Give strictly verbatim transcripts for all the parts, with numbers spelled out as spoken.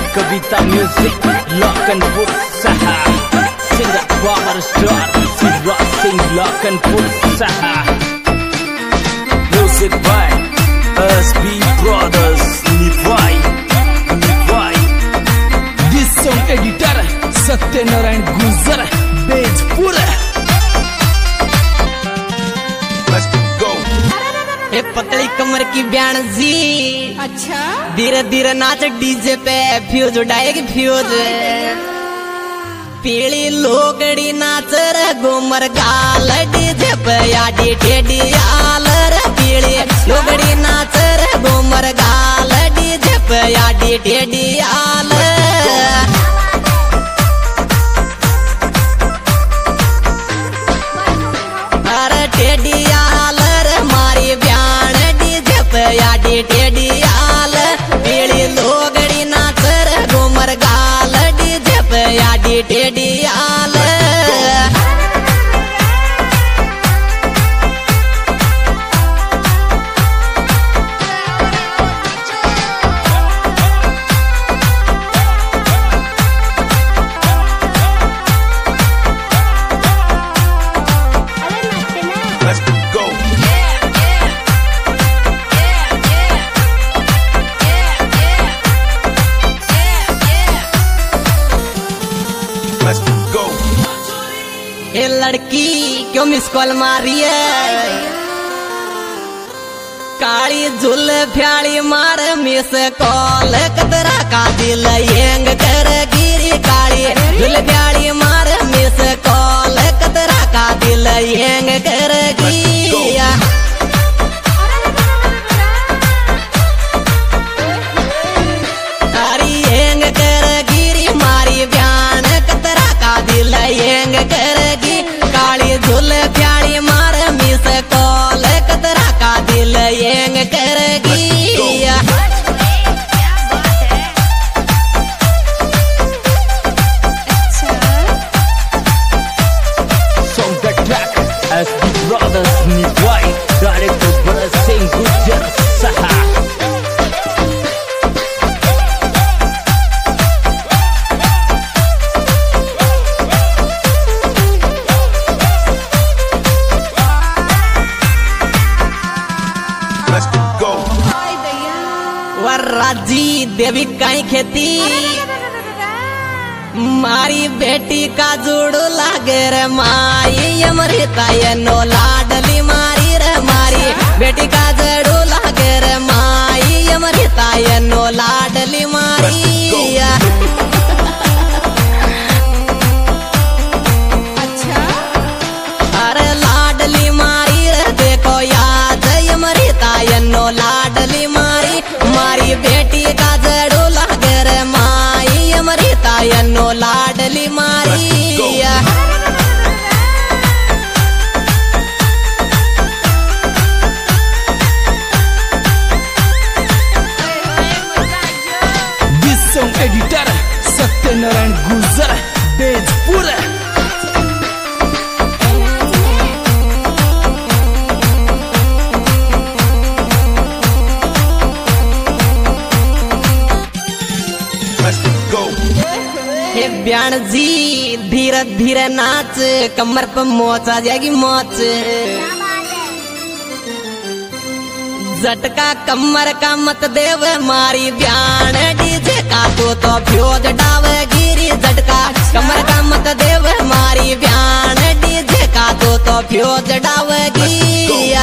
Kavita Music, Lock and Put Saha. Singer Power Star, Sira Singh, Lock and Put Saha. Music by S B Brothers, Nivai, Nivai. This song editor, Satyanarayan Gujar, Bejpur. Let's go. ए पतली कमर की ब्यान जी, अच्छा धीरे धीरे नाच DJ पे, fuse उड़ाएगी fuse. पीली लोगड़ी नाच रे घूमर गाल डीजे पे, याडी टेडी आल रे। पीली लोगड़ी नाच रे घूमर गाल डीजे पे, याडी टेडी आल। अरे टेडी आल रे मारी ब्यान डीजे पे, याडी टेडी आल। पीली लोगड़ी नाच रे घूमर गाल डीजे पे, याडी टेडी आल। Let's go. Let's go. ये लड़की क्यों मिस कॉल मारी है? काली झुल फ्याली मार मिस कॉल, कतरा का दिल येंग कर गिरी। काली झुल फ्याली मार मिस कॉल, कतरा का दिल येंग कर गिया। तारी येंग कर गिरी मारी ब्यान, कतरा का दिल येंग करगी। काली झुल फ्याली मार मिस कॉल, कतरा का दिल येंग करगी। Song the track, S B Brothers, Nivai. Director Bharat Singh Gujar Saha. Let's go. वरराजी देवी कहीं खेती, मारी बेटी का जुड़ू लागे रे माई। अमृता ये नो लाडली मारी रे मारी, बेटी का जुड़ू लागे रे माई। अमृता ये नो लाडली मारी। अच्छा अरे लाडली मारी रे देखो याद, अमृता ये नो लाडली मारी। मारी बेटी का जड़ू लागे रे माई, अमृता ये नो लाडली मारी। This song editor, Satyanarayan Gujar, Bejpur. Let's go. हे ब्यान जी धीरे धीरे नाच, कमर पे मोच आ जाएगी मोच। झटका कमर का मत देव मारी ब्यान डीजे का, तो तो फ्यूज डावे गिरी। झटका कमर का मत देव मारी ब्यान डीजे का, तो तो फ्यूज डावे गिया।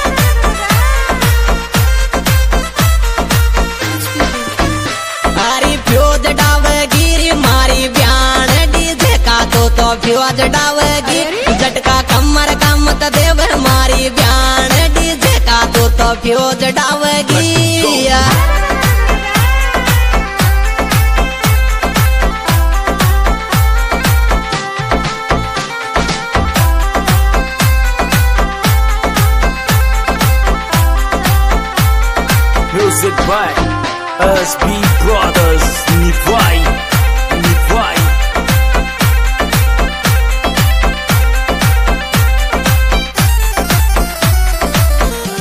मारी फ्यूज डावे गिरी मारी ब्यान डीजे का, तो तो फ्यूज डावे गिरी। झटका कमर का मत देव मारी ब्यान डीजे का, तो तो फ्यूज डावे गिया। Music by S B Brothers, Nivai, Nivai.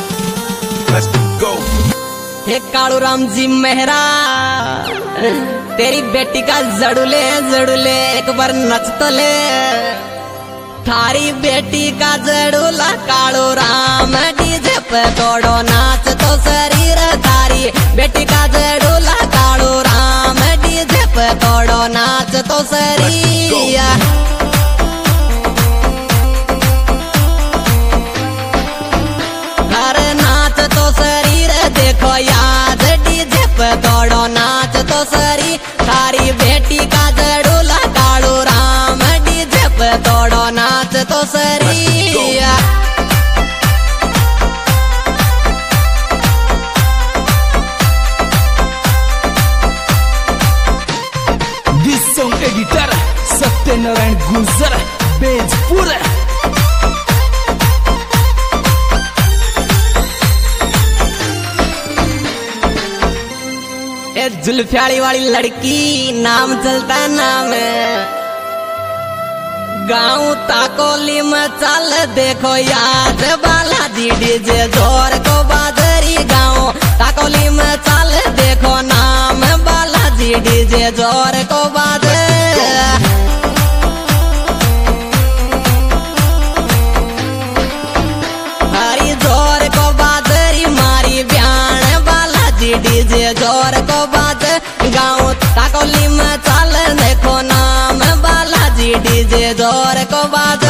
Let's go. हे कालू राम जी मेहरा तेरी बेटी का जड़ूले जड़ूले एक बार नच तो ले। थारी बेटी का जड़ूला काड़ो राम डीजे पे तोड़ो नाच तो शरीर। थारी बेटी का जड़ूला काड़ो राम डीजे पे तोड़ो नाच तो शरीर। अरे नाच तो शरीर देखो याद डीजे पे तोड़ो नाच तो शरीर। थारी बेटी का जड़ूला काड़ो राम डीजे पे तोड़ो नाच तो शरीर। This song editor सत्यनारायण गुजर बेजपुर। ए जुल्फियाड़ी वाली लड़की नाम चलता नाम गाँव ताकोली में चल देखो याद बालाजी डीजे जोर को बादरी। गाँव ताकोली में चल देखो नाम बालाजी डीजे जोर को बादर। हरी जोर को बादरी मारी ब्यान बालाजी डीजे जोर को बादर। गाँव ताकोली में चल देखो नाम बालाजी डीजे जोर को बादर।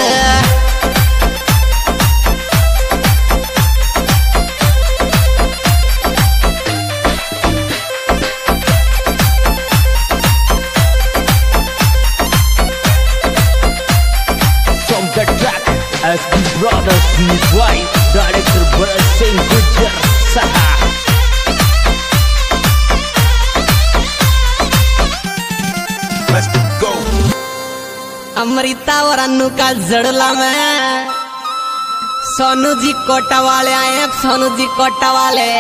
From the track S B Brothers Nitwai, director Bharat Singh Gujjar Saha। Let's go. Amrita और अन्नू का जड़ला में सोनू जी कोटा वाले आए हैं। सोनू जी कोटा वाले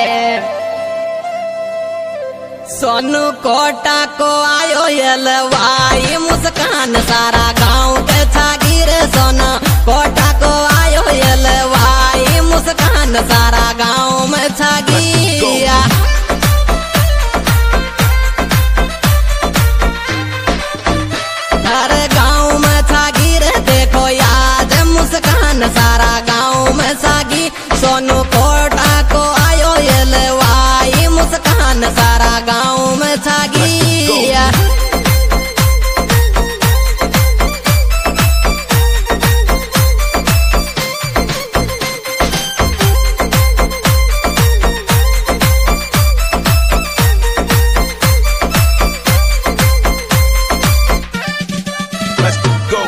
सोनू कोटा को आयो यलवाई मुस्कान सारा गांव के छागिर। सोनू कोटा को आयो यलवाई मुस्कान सारा गांव में छागिया। हर गांव में छागिर देखो याद मुस्कान सारा गांव में छागी। सोनू कोटा को आयो यलवाई मुस्कान सारा गांव में छागी। Let's go.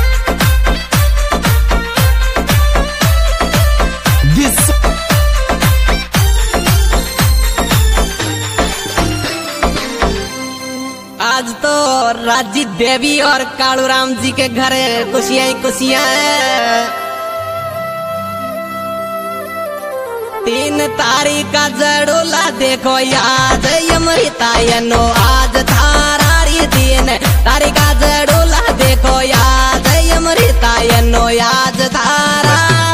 This आज तो राजी देवी और कालूराम जी के घर खुशियां ही खुशियां हैं। तीन तारीख का जड़ूला देखो याद अमृता यनो आज थारारी। तीन तारीख का जड़ूला देखो याद अमृता यनो आज थारा।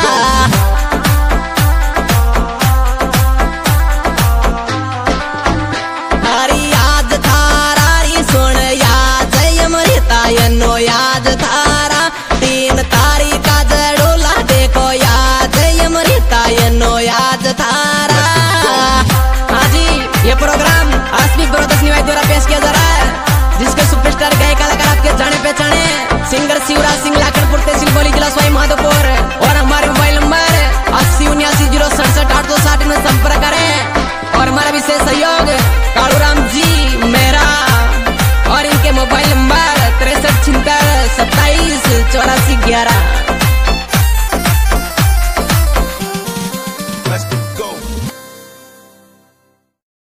हरी याद थारारी सुन याद अमृता यनो याद थारा। तीन तारीख का जड़ूला देखो याद अमृता यनो याद थारा। हाँ जी, ये प्रोग्राम आसमी ब्रोदर्स निवाई द्वारा पेश किया जा रहा है, जिसके सुपरस्टार गायक कलाकार आपके जाने पहचाने सिंगर शिवराज सिंह लाखनपुर तहसील बोली जिला स्वाई माधोपुर। और हमारे मोबाइल नंबर अस्सी उन्यासी जीरो सड़सठ आठ सौ साठ में संपर्क करें। और हमारा विशेष सहयोग